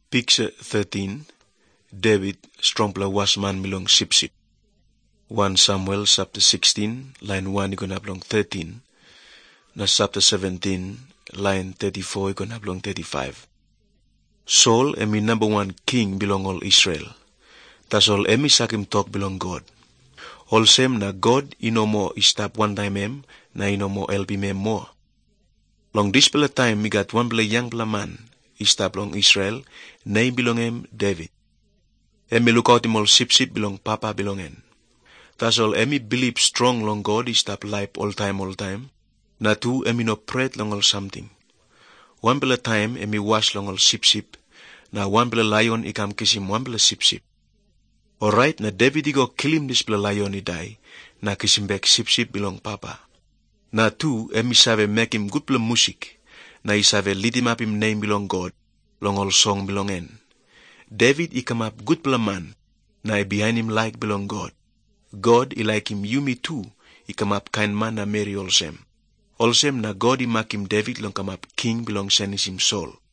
Picture 13. David, strongpla wasman milong sip-sip. 1 Samuel chapter 16, line 1 ikon hablong 13. Na chapter 17, line 34 ikon hablong 35. Saul emi number 1 king belong all Israel. Tas all emi sakim talk belong God. All same na God ino mo istap one time na ino mo help him more. Long this pela time we got one young man istap long Israel, name belong David. Emi look out him all sip belong papa belongen. Tas all emi believe strong long God istap life all time. Na tu emi no pray long all something. One pela time emi wash long all sip. Na one pela lion ikam kisim one pela sip. Alright, na David go kill him this pela lion I die. Na kisim back sip belong papa. Na tu emi save make him good pela music. Na isave lead him up him name belong God. Long all song belongen. David I come up good pela man. Na I behind him like belong God. God I like him you me too. I come up kind man na marry all same. All same na God I make him David long come up king belong send him Saul.